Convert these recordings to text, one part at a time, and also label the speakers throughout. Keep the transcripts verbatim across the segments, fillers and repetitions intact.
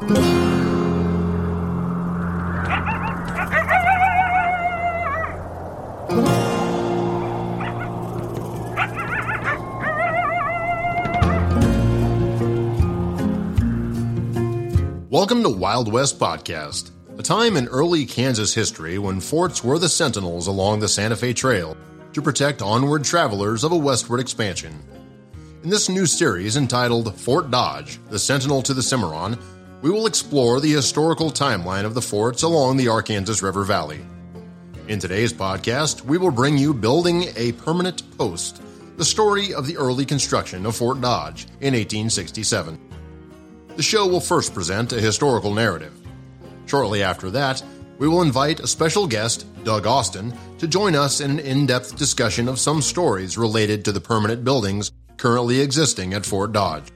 Speaker 1: Welcome to Wild West Podcast, a time in early Kansas history when forts were the sentinels along the Santa Fe Trail to protect onward travelers of a westward expansion. In this new series entitled Fort Dodge, the Sentinel to the Cimarron, we will explore the historical timeline of the forts along the Arkansas River Valley. In today's podcast, we will bring you Building a Permanent Post, the story of the early construction of Fort Dodge in eighteen sixty-seven. The show will first present a historical narrative. Shortly after that, we will invite a special guest, Doug Austin, to join us in an in-depth discussion of some stories related to the permanent buildings currently existing at Fort Dodge.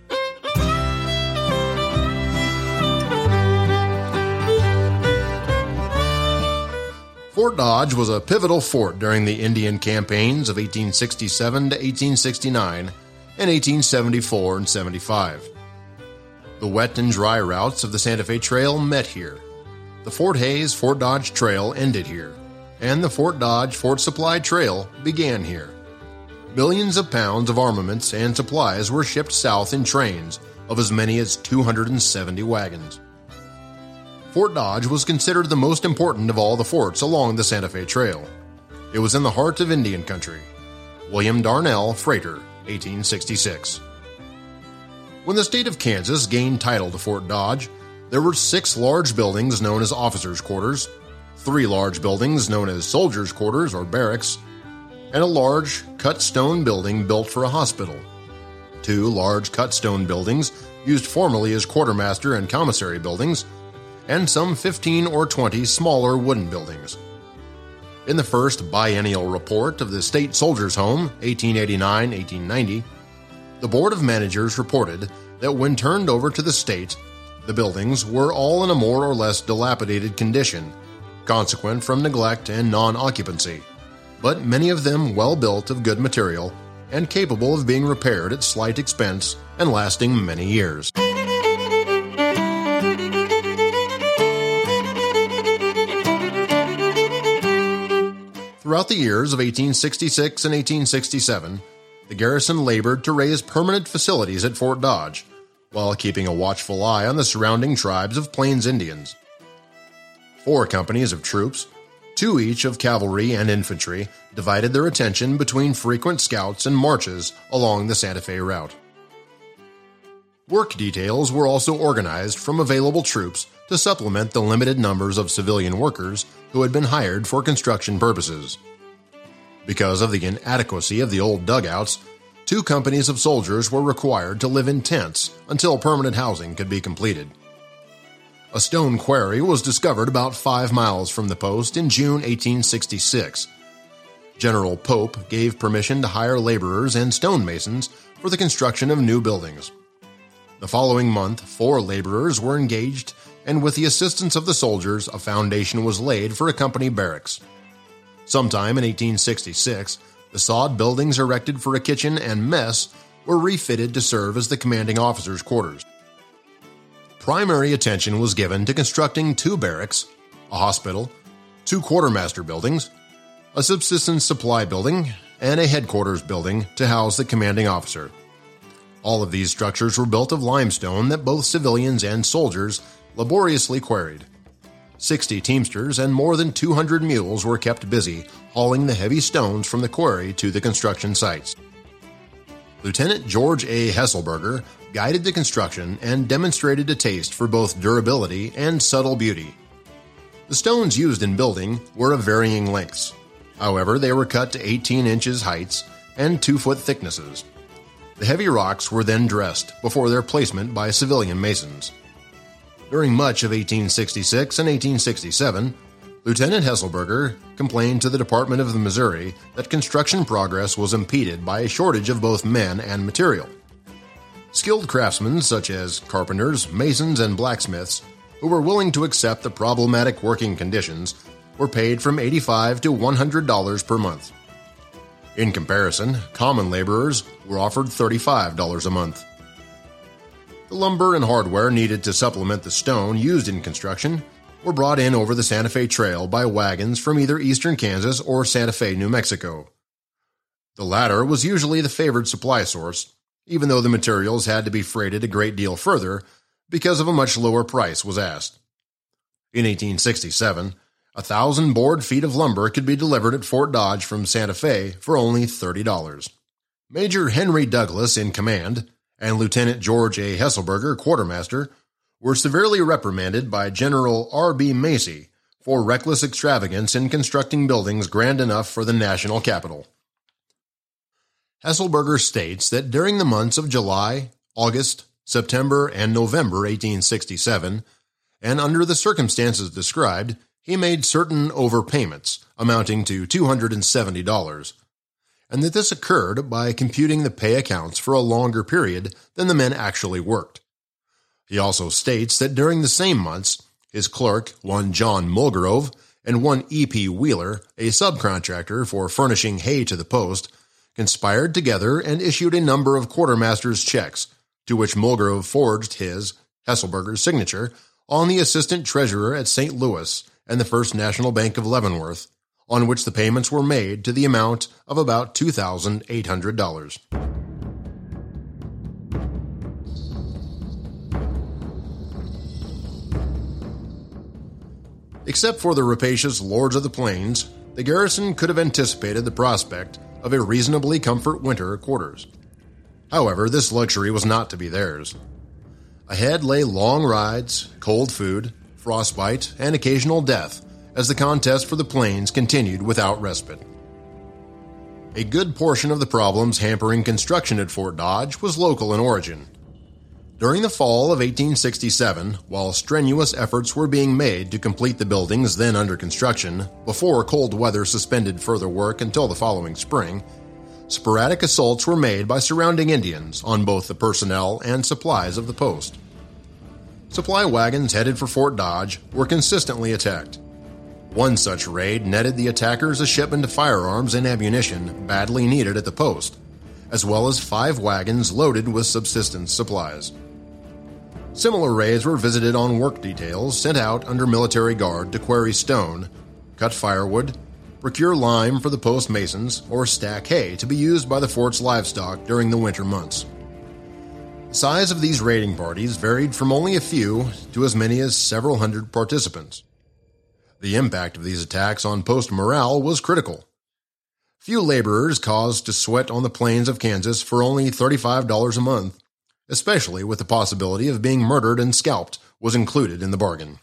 Speaker 1: Fort Dodge was a pivotal fort during the Indian campaigns of eighteen sixty-seven to eighteen sixty-nine and eighteen seventy-four and seventy-five. The wet and dry routes of the Santa Fe Trail met here. The Fort Hays-Fort Dodge Trail ended here, and the Fort Dodge-Fort Supply Trail began here. Millions of pounds of armaments and supplies were shipped south in trains of as many as two hundred seventy wagons. Fort Dodge was considered the most important of all the forts along the Santa Fe Trail. It was in the heart of Indian country. William Darnell, Freighter, eighteen sixty-six. When the state of Kansas gained title to Fort Dodge, there were six large buildings known as officers' quarters, three large buildings known as soldiers' quarters or barracks, and a large cut stone building built for a hospital. Two large cut stone buildings used formerly as quartermaster and commissary buildings, and some fifteen or twenty smaller wooden buildings. In the first biennial report of the State Soldiers' Home, eighteen eighty-nine to eighteen ninety, the Board of Managers reported that when turned over to the state, the buildings were all in a more or less dilapidated condition, consequent from neglect and non-occupancy, but many of them well built of good material and capable of being repaired at slight expense and lasting many years. Throughout the years of eighteen sixty-six and eighteen sixty-seven, the garrison labored to raise permanent facilities at Fort Dodge, while keeping a watchful eye on the surrounding tribes of Plains Indians. Four companies of troops, two each of cavalry and infantry, divided their attention between frequent scouts and marches along the Santa Fe route. Work details were also organized from available troops to supplement the limited numbers of civilian workers who had been hired for construction purposes. Because of the inadequacy of the old dugouts, two companies of soldiers were required to live in tents until permanent housing could be completed. A stone quarry was discovered about five miles from the post in June eighteen sixty-six. General Pope gave permission to hire laborers and stonemasons for the construction of new buildings. The following month, four laborers were engaged, and with the assistance of the soldiers, a foundation was laid for a company barracks. Sometime in eighteen sixty-six, the sod buildings erected for a kitchen and mess were refitted to serve as the commanding officers' quarters. Primary attention was given to constructing two barracks, a hospital, two quartermaster buildings, a subsistence supply building, and a headquarters building to house the commanding officer. All of these structures were built of limestone that both civilians and soldiers laboriously quarried. Sixty teamsters and more than two hundred mules were kept busy hauling the heavy stones from the quarry to the construction sites. Lieutenant George A. Hesselberger guided the construction and demonstrated a taste for both durability and subtle beauty. The stones used in building were of varying lengths. However, they were cut to eighteen inches heights and two foot thicknesses. The heavy rocks were then dressed before their placement by civilian masons. During much of eighteen sixty-six and eighteen sixty-seven, Lieutenant Hesselberger complained to the Department of the Missouri that construction progress was impeded by a shortage of both men and material. Skilled craftsmen such as carpenters, masons, and blacksmiths, who were willing to accept the problematic working conditions, were paid from eighty-five to one hundred dollars per month. In comparison, common laborers were offered thirty-five dollars a month. The lumber and hardware needed to supplement the stone used in construction were brought in over the Santa Fe Trail by wagons from either eastern Kansas or Santa Fe, New Mexico. The latter was usually the favored supply source, even though the materials had to be freighted a great deal further because of a much lower price was asked. In eighteen sixty-seven, a thousand board feet of lumber could be delivered at Fort Dodge from Santa Fe for only thirty dollars. Major Henry Douglas in command and Lieutenant George A. Hesselberger, quartermaster, were severely reprimanded by General R B Macy for reckless extravagance in constructing buildings grand enough for the national capital. Hesselberger states that during the months of July, August, September, and November eighteen sixty-seven, and under the circumstances described, he made certain overpayments amounting to two hundred seventy dollars, and that this occurred by computing the pay accounts for a longer period than the men actually worked. He also states that during the same months, his clerk, one John Mulgrove, and one E P Wheeler, a subcontractor for furnishing hay to the post, conspired together and issued a number of quartermaster's checks, to which Mulgrove forged his, Hesselberger's, signature on the assistant treasurer at Saint Louis and the First National Bank of Leavenworth, on which the payments were made to the amount of about two thousand eight hundred dollars. Except for the rapacious lords of the plains, the garrison could have anticipated the prospect of a reasonably comfort winter quarters. However, this luxury was not to be theirs. Ahead lay long rides, cold food, frostbite, and occasional death as the contest for the plains continued without respite. A good portion of the problems hampering construction at Fort Dodge was local in origin. During the fall of eighteen sixty-seven, while strenuous efforts were being made to complete the buildings then under construction before cold weather suspended further work until the following spring, sporadic assaults were made by surrounding Indians on both the personnel and supplies of the post. Supply wagons headed for Fort Dodge were consistently attacked. One such raid netted the attackers a shipment of firearms and ammunition badly needed at the post, as well as five wagons loaded with subsistence supplies. Similar raids were visited on work details sent out under military guard to quarry stone, cut firewood, procure lime for the post masons, or stack hay to be used by the fort's livestock during the winter months. The size of these raiding parties varied from only a few to as many as several hundred participants. The impact of these attacks on post morale was critical. Few laborers caused to sweat on the plains of Kansas for only thirty-five dollars a month, especially with the possibility of being murdered and scalped was included in the bargain.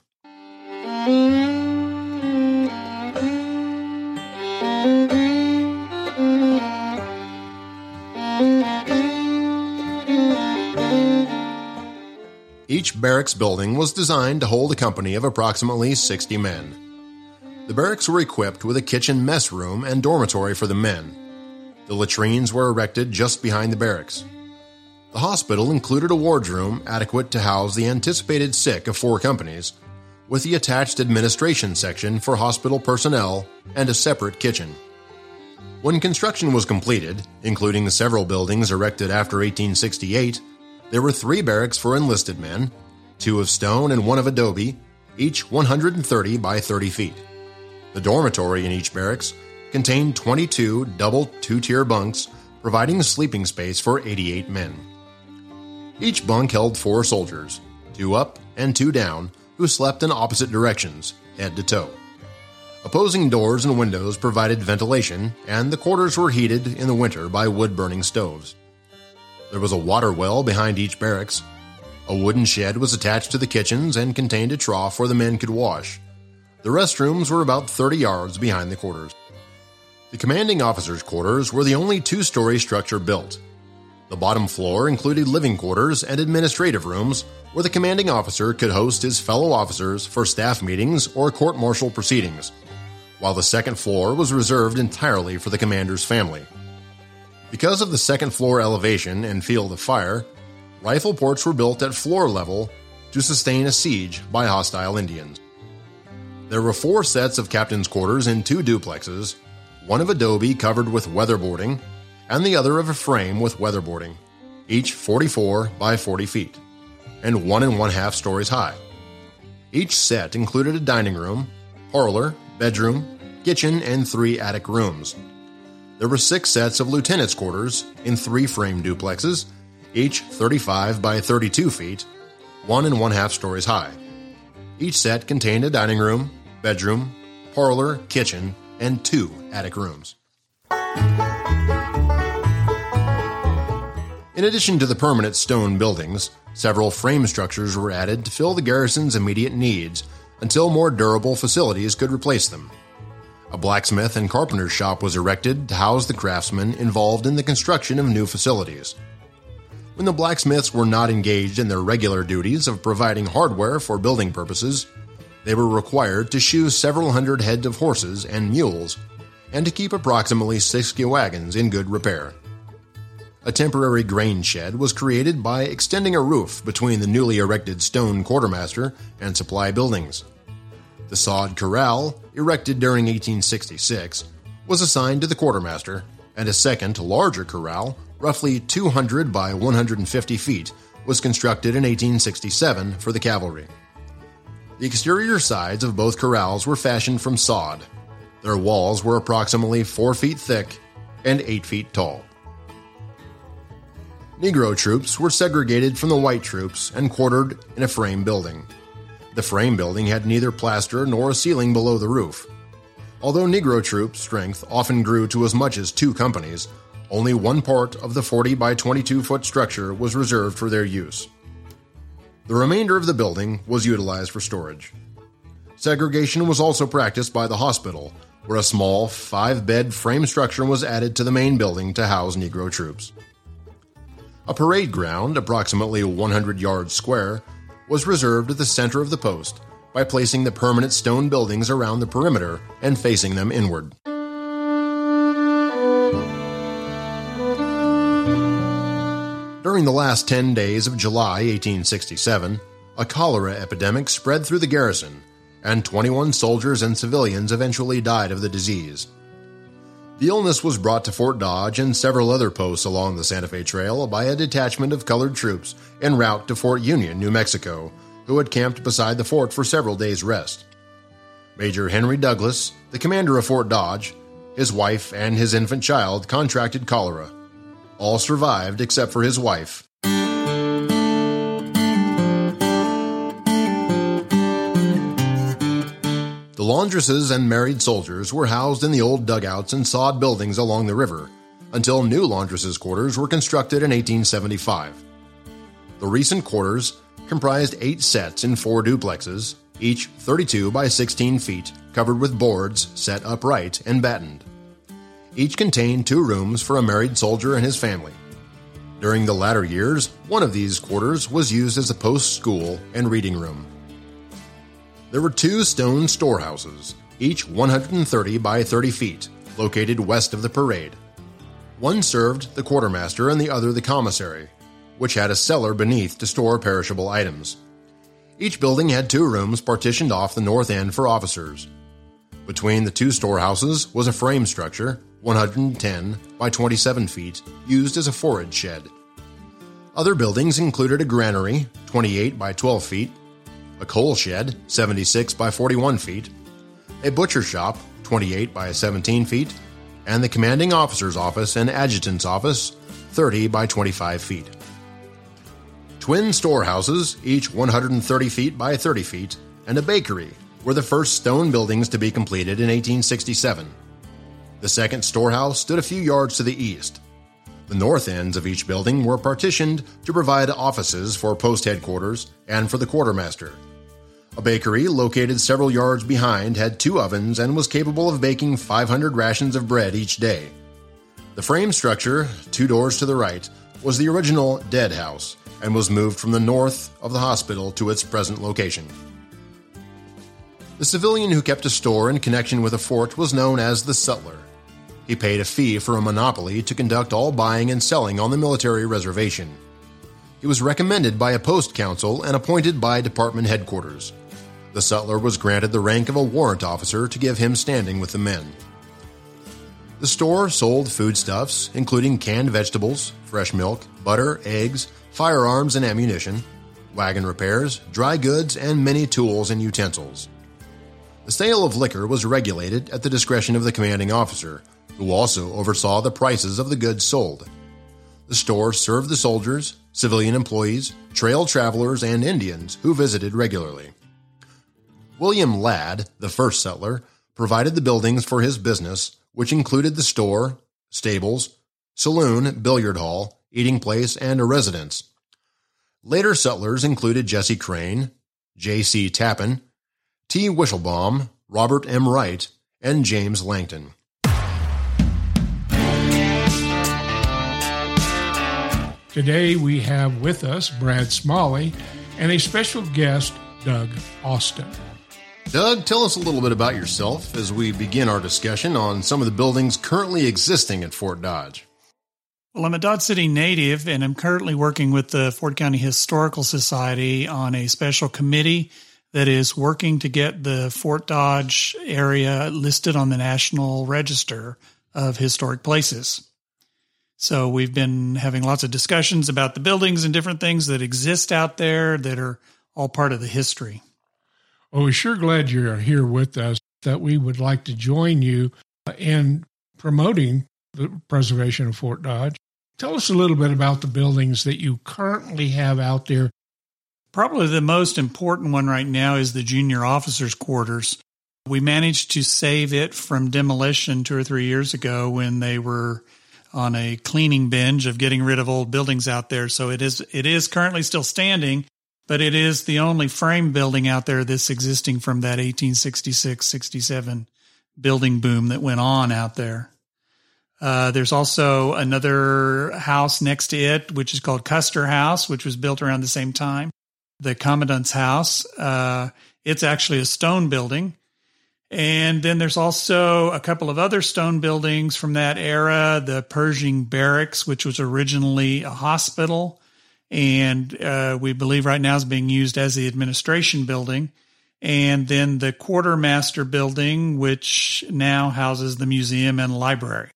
Speaker 1: Each barracks building was designed to hold a company of approximately sixty men. The barracks were equipped with a kitchen mess room and dormitory for the men. The latrines were erected just behind the barracks. The hospital included a wardroom adequate to house the anticipated sick of four companies, with the attached administration section for hospital personnel and a separate kitchen. When construction was completed, including several buildings erected after eighteen sixty-eight, there were three barracks for enlisted men, two of stone and one of adobe, each one hundred thirty by thirty feet. The dormitory in each barracks contained twenty-two double two-tier bunks, providing sleeping space for eighty-eight men. Each bunk held four soldiers, two up and two down, who slept in opposite directions, head to toe. Opposing doors and windows provided ventilation, and the quarters were heated in the winter by wood-burning stoves. There was a water well behind each barracks. A wooden shed was attached to the kitchens and contained a trough where the men could wash. The restrooms were about thirty yards behind the quarters. The commanding officers' quarters were the only two-story structure built. The bottom floor included living quarters and administrative rooms where the commanding officer could host his fellow officers for staff meetings or court-martial proceedings, while the second floor was reserved entirely for the commander's family. Because of the second floor elevation and field of fire, rifle ports were built at floor level to sustain a siege by hostile Indians. There were four sets of captain's quarters in two duplexes, one of adobe covered with weatherboarding, and the other of a frame with weatherboarding, each forty-four by forty feet. and one and one half stories high. Each set included a dining room, parlor, bedroom, kitchen, and three attic rooms. There were six sets of lieutenants' quarters in three frame duplexes, each thirty-five by thirty-two feet, one and one half stories high. Each set contained a dining room, bedroom, parlor, kitchen, and two attic rooms. In addition to the permanent stone buildings, several frame structures were added to fill the garrison's immediate needs until more durable facilities could replace them. A blacksmith and carpenter's shop was erected to house the craftsmen involved in the construction of new facilities. When the blacksmiths were not engaged in their regular duties of providing hardware for building purposes, they were required to shoe several hundred head of horses and mules, and to keep approximately sixty wagons in good repair. A temporary grain shed was created by extending a roof between the newly erected stone quartermaster and supply buildings. The sod corral, erected during eighteen sixty-six, was assigned to the quartermaster, and a second, larger corral, roughly two hundred by one hundred fifty feet, was constructed in eighteen sixty-seven for the cavalry. The exterior sides of both corrals were fashioned from sod. Their walls were approximately four feet thick and eight feet tall. Negro troops were segregated from the white troops and quartered in a frame building. The frame building had neither plaster nor a ceiling below the roof. Although Negro troops' strength often grew to as much as two companies, only one part of the forty by twenty-two foot structure was reserved for their use. The remainder of the building was utilized for storage. Segregation was also practiced by the hospital, where a small five-bed frame structure was added to the main building to house Negro troops. A parade ground, approximately one hundred yards square, was reserved at the center of the post by placing the permanent stone buildings around the perimeter and facing them inward. During the last ten days of July eighteen sixty-seven, a cholera epidemic spread through the garrison, and twenty-one soldiers and civilians eventually died of the disease. The illness was brought to Fort Dodge and several other posts along the Santa Fe Trail by a detachment of colored troops en route to Fort Union, New Mexico, who had camped beside the fort for several days' rest. Major Henry Douglas, the commander of Fort Dodge, his wife, and his infant child contracted cholera. All survived except for his wife. The laundresses and married soldiers were housed in the old dugouts and sod buildings along the river, until new laundresses' quarters were constructed in eighteen seventy-five. The recent quarters comprised eight sets in four duplexes, each thirty-two by sixteen feet, covered with boards set upright and battened. Each contained two rooms for a married soldier and his family. During the latter years, one of these quarters was used as a post school and reading room. There were two stone storehouses, each one hundred thirty by thirty feet, located west of the parade. One served the quartermaster and the other the commissary, which had a cellar beneath to store perishable items. Each building had two rooms partitioned off the north end for officers. Between the two storehouses was a frame structure, one hundred ten by twenty-seven feet, used as a forage shed. Other buildings included a granary, twenty-eight by twelve feet, a coal shed, seventy-six by forty-one feet, a butcher shop, twenty-eight by seventeen feet, and the commanding officer's office and adjutant's office, thirty by twenty-five feet. Twin storehouses, each one hundred thirty feet by thirty feet, and a bakery were the first stone buildings to be completed in eighteen sixty-seven. The second storehouse stood a few yards to the east. The north ends of each building were partitioned to provide offices for post headquarters and for the quartermaster. A bakery, located several yards behind, had two ovens and was capable of baking five hundred rations of bread each day. The frame structure, two doors to the right, was the original dead house and was moved from the north of the hospital to its present location. The civilian who kept a store in connection with a fort was known as the sutler. He paid a fee for a monopoly to conduct all buying and selling on the military reservation. He was recommended by a post council and appointed by department headquarters. The sutler was granted the rank of a warrant officer to give him standing with the men. The store sold foodstuffs, including canned vegetables, fresh milk, butter, eggs, firearms and ammunition, wagon repairs, dry goods, and many tools and utensils. The sale of liquor was regulated at the discretion of the commanding officer, who also oversaw the prices of the goods sold. The store served the soldiers, civilian employees, trail travelers, and Indians who visited regularly. William Ladd, the first settler, provided the buildings for his business, which included the store, stables, saloon, billiard hall, eating place, and a residence. Later settlers included Jesse Crane, J C Tappan, T. Wishelbaum, Robert M. Wright, and James Langton.
Speaker 2: Today we have with us Brad Smalley and a special guest, Doug Austin.
Speaker 1: Doug, tell us a little bit about yourself as we begin our discussion on some of the buildings currently existing at Fort Dodge.
Speaker 3: Well, I'm a Dodge City native, and I'm currently working with the Fort County Historical Society on a special committee that is working to get the Fort Dodge area listed on the National Register of Historic Places. So we've been having lots of discussions about the buildings and different things that exist out there that are all part of the history.
Speaker 2: Well, we're sure glad you're here with us, that we would like to join you in promoting the preservation of Fort Dodge. Tell us a little bit about the buildings that you currently have out there.
Speaker 3: Probably the most important one right now is the junior officers' quarters. We managed to save it from demolition two or three years ago when they were on a cleaning binge of getting rid of old buildings out there. So it is it is currently still standing, but it is the only frame building out there that's existing from that eighteen sixty-six sixty-seven building boom that went on out there. Uh, there's also another house next to it, which is called Custer House, which was built around the same time. The Commandant's House, uh, it's actually a stone building. And then there's also a couple of other stone buildings from that era, the Pershing Barracks, which was originally a hospital, and uh, we believe right now is being used as the administration building. And then the Quartermaster Building, which now houses the museum and library.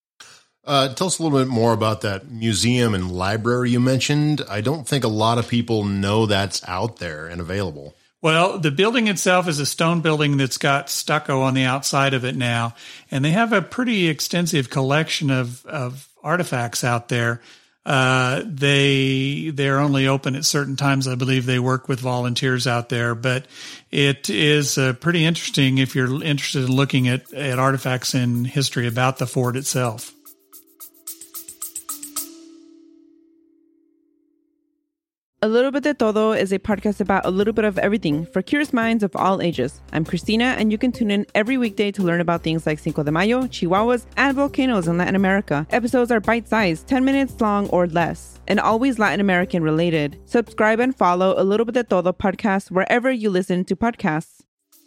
Speaker 1: Uh, tell us a little bit more about that museum and library you mentioned. I don't think a lot of people know that's out there and available.
Speaker 3: Well, the building itself is a stone building that's got stucco on the outside of it now, and they have a pretty extensive collection of, of artifacts out there. Uh, they, they're only open at certain times. I believe they work with volunteers out there, but it is uh, pretty interesting if you're interested in looking at, at artifacts in history about the fort itself.
Speaker 4: A Little Bit de Todo is a podcast about a little bit of everything for curious minds of all ages. I'm Christina, and you can tune in every weekday to learn about things like Cinco de Mayo, Chihuahuas, and volcanoes in Latin America. Episodes are bite-sized, ten minutes long or less, and always Latin American related. Subscribe and follow A Little Bit de Todo podcast wherever you listen to podcasts.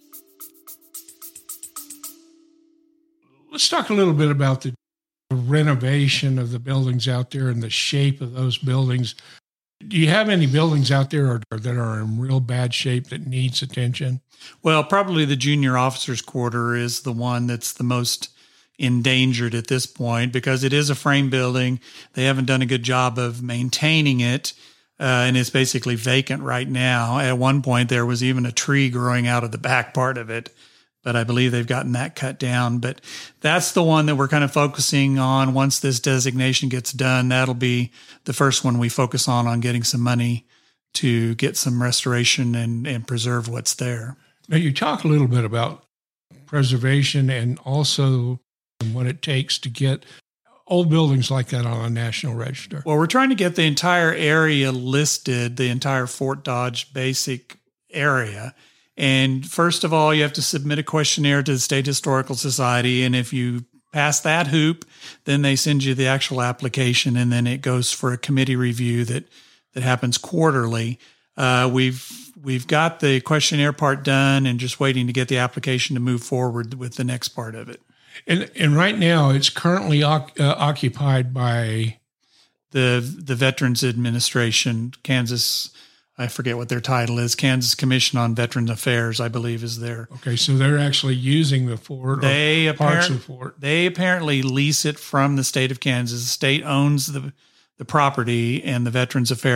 Speaker 2: Let's talk a little bit about the renovation of the buildings out there and the shape of those buildings. Do you have any buildings out there or, or that are in real bad shape that needs attention?
Speaker 3: Well, probably the junior officers' quarter is the one that's the most endangered at this point because it is a frame building. They haven't done a good job of maintaining it, uh, and it's basically vacant right now. At one point, there was even a tree growing out of the back part of it, but I believe they've gotten that cut down. But that's the one that we're kind of focusing on. Once this designation gets done, that'll be the first one we focus on, on getting some money to get some restoration and, and preserve what's there.
Speaker 2: Now, you talk a little bit about preservation and also what it takes to get old buildings like that on a national register.
Speaker 3: Well, we're trying to get the entire area listed, the entire Fort Dodge basic area. And first of all, you have to submit a questionnaire to the State Historical Society. And if you pass that hoop, then they send you the actual application, and then it goes for a committee review that, that happens quarterly. Uh, we've we've got the questionnaire part done and just waiting to get the application to move forward with the next part of it.
Speaker 2: And and right now, it's currently oc- uh, occupied by
Speaker 3: the the Veterans Administration, Kansas. I forget what their title is. Kansas Commission on Veteran Affairs, I believe, is there.
Speaker 2: Okay, so they're actually using the fort
Speaker 3: they
Speaker 2: or parts
Speaker 3: appar-
Speaker 2: of the fort.
Speaker 3: They apparently lease it from the state of Kansas. The state owns the the property, and the Veterans Affairs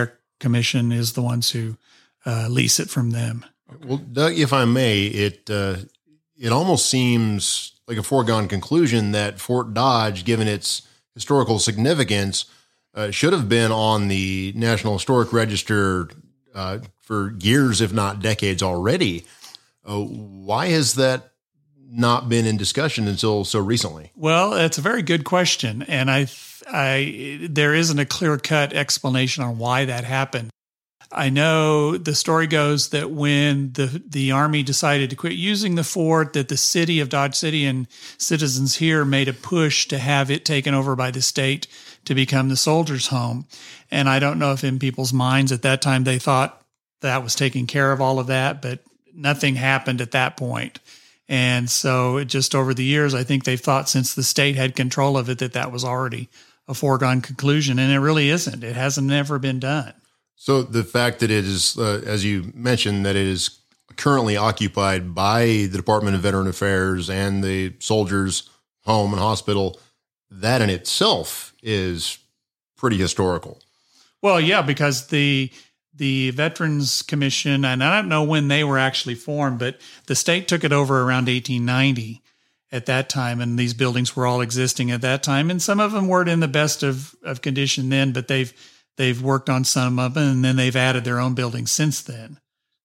Speaker 3: Commission is the ones who uh, lease it from them.
Speaker 1: Well, Doug, if I may, it uh, it almost seems like a foregone conclusion that Fort Dodge, given its historical significance, uh, should have been on the National Historic Register uh, for years, if not decades already. Uh, why has that not been in discussion until so recently?
Speaker 3: Well, that's a very good question. And I, I, there isn't a clear-cut explanation on why that happened. I know the story goes that when the, the Army decided to quit using the fort, that the city of Dodge City and citizens here made a push to have it taken over by the state to become the soldiers' home. And I don't know if in people's minds at that time they thought that was taking care of all of that, but nothing happened at that point. And so it just over the years, I think they've thought since the state had control of it, that that was already a foregone conclusion. And it really isn't. It hasn't never been done.
Speaker 1: So the fact that it is, uh, as you mentioned, that it is currently occupied by the Department of Veteran Affairs and the soldiers' home and hospital, that in itself is pretty historical.
Speaker 3: Well, yeah, because the the Veterans Commission, and I don't know when they were actually formed, but the state took it over around eighteen ninety at that time, and these buildings were all existing at that time, and some of them weren't in the best of, of condition then, but they've they've worked on some of them, and then they've added their own buildings since then.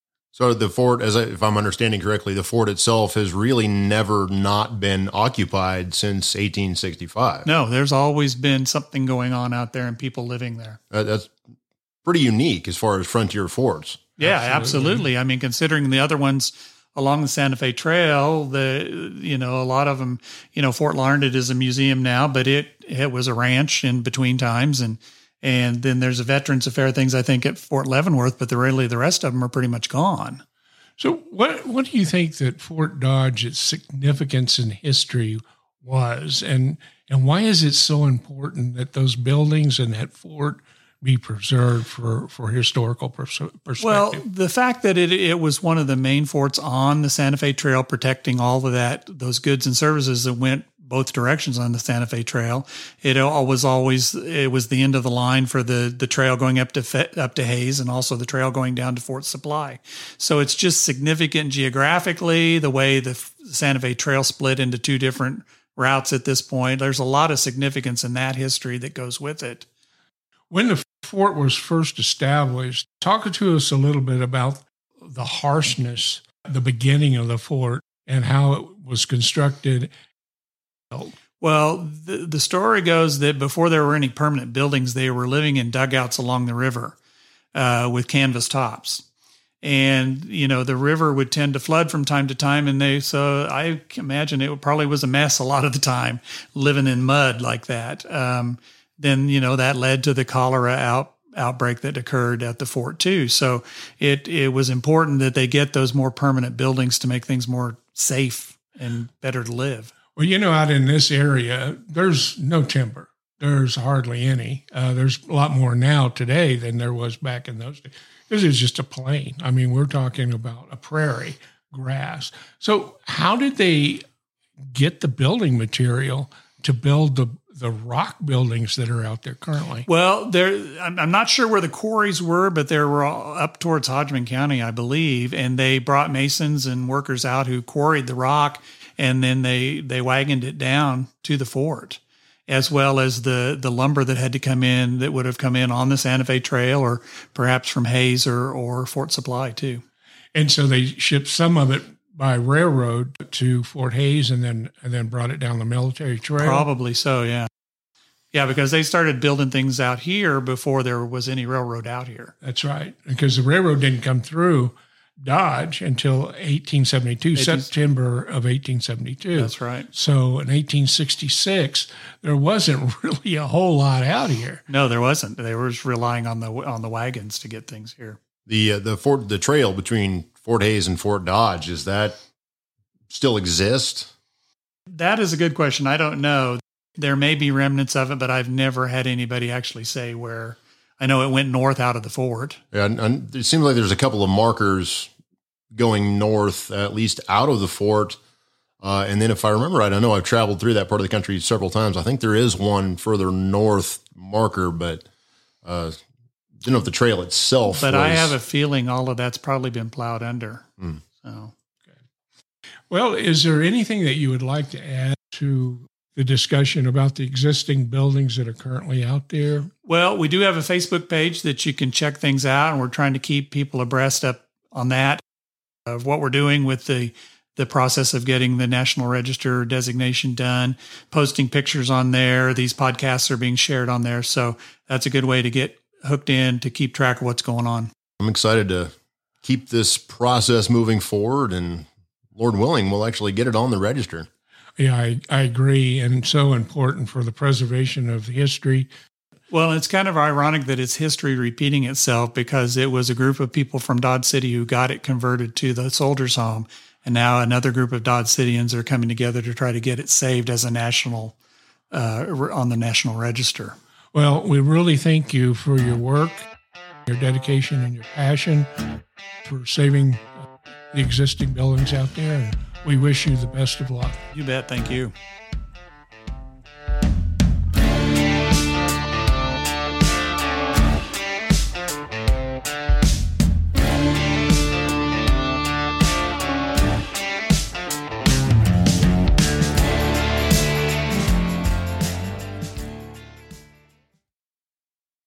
Speaker 1: So the fort, as I, if I'm understanding correctly, the fort itself has really never not been occupied since eighteen sixty-five.
Speaker 3: No, there's always been something going on out there and people living there.
Speaker 1: Uh, that's pretty unique as far as frontier forts.
Speaker 3: Yeah, absolutely. absolutely. I mean, considering the other ones along the Santa Fe Trail, the, you know, a lot of them, you know, Fort Larned is a museum now, but it, it was a ranch in between times. And, and then there's a Veterans Affair things, I think, at Fort Leavenworth, but the really the rest of them are pretty much gone.
Speaker 2: So what, what do you think that Fort Dodge, its significance in history was, and, and why is it so important that those buildings and that fort be preserved for, for historical pers- perspective?
Speaker 3: Well, the fact that it it was one of the main forts on the Santa Fe Trail, protecting all of that, those goods and services that went both directions on the Santa Fe Trail. It was always, it was the end of the line for the, the trail going up to, Fe, up to Hayes, and also the trail going down to Fort Supply. So it's just significant geographically, the way the Santa Fe Trail split into two different routes at this point. There's a lot of significance in that history that goes with it.
Speaker 2: When the fort was first established, talk to us a little bit about the harshness, the beginning of the fort, and how it was constructed.
Speaker 3: Well, the, the story goes that before there were any permanent buildings, they were living in dugouts along the river uh, with canvas tops. And, you know, the river would tend to flood from time to time. And they, so I imagine it probably was a mess a lot of the time, living in mud like that. Um, then, you know, that led to the cholera out, outbreak that occurred at the fort too. So it, it was important that they get those more permanent buildings to make things more safe and better to live.
Speaker 2: Well, you know, out in this area, there's no timber. There's hardly any. Uh, there's a lot more now today than there was back in those days. This is just a plain. I mean, we're talking about a prairie, grass. So how did they get the building material to build the the rock buildings that are out there currently?
Speaker 3: Well, there, I'm not sure where the quarries were, but they were all up towards Hodgman County, I believe. And they brought masons and workers out who quarried the rock, and then they, they wagoned it down to the fort, as well as the, the lumber that had to come in, that would have come in on the Santa Fe Trail, or perhaps from Hayes or, or Fort Supply too.
Speaker 2: And so they shipped some of it by railroad to Fort Hayes, and then and then brought it down the military trail?
Speaker 3: Probably so, yeah. Yeah, because they started building things out here before there was any railroad out here.
Speaker 2: That's right, because the railroad didn't come through Dodge until eighteen seventy-two, eighteen September of eighteen seventy-two.
Speaker 3: That's right.
Speaker 2: So in eighteen sixty-six, there wasn't really a whole lot out here.
Speaker 3: No, there wasn't. They were just relying on the on the wagons to get things here.
Speaker 1: The uh, the fort the trail between Fort Hayes and Fort Dodge, does that still exist?
Speaker 3: That is a good question. I don't know. There may be remnants of it, but I've never had anybody actually say where. I know it went north out of the fort.
Speaker 1: Yeah, and, and it seems like there's a couple of markers going north, at least out of the fort. Uh, and then if I remember right, I know I've traveled through that part of the country several times. I think there is one further north marker, but uh, Didn't know if the trail itself
Speaker 3: But
Speaker 1: was...
Speaker 3: I have a feeling all of that's probably been plowed under.
Speaker 1: Mm.
Speaker 3: So,
Speaker 2: Well, is there anything that you would like to add to the discussion about the existing buildings that are currently out there?
Speaker 3: well, we do have a Facebook page that you can check things out, and we're trying to keep people abreast up on that of what we're doing with the the process of getting the National Register designation done, posting pictures on there. These podcasts are being shared on there. So that's a good way to get hooked in to keep track of what's going on.
Speaker 1: I'm excited to keep this process moving forward, and Lord willing, we'll actually get it on the register.
Speaker 2: Yeah, I, I agree. And so important for the preservation of the history.
Speaker 3: Well, it's kind of ironic that it's history repeating itself, because it was a group of people from Dodge City who got it converted to the Soldiers' Home. And now another group of Dodge Cityans are coming together to try to get it saved as a national, uh, on the National Register.
Speaker 2: Well, we really thank you for your work, your dedication, and your passion for saving uh, the existing buildings out there. And we wish you the best of luck.
Speaker 3: You bet. Thank you.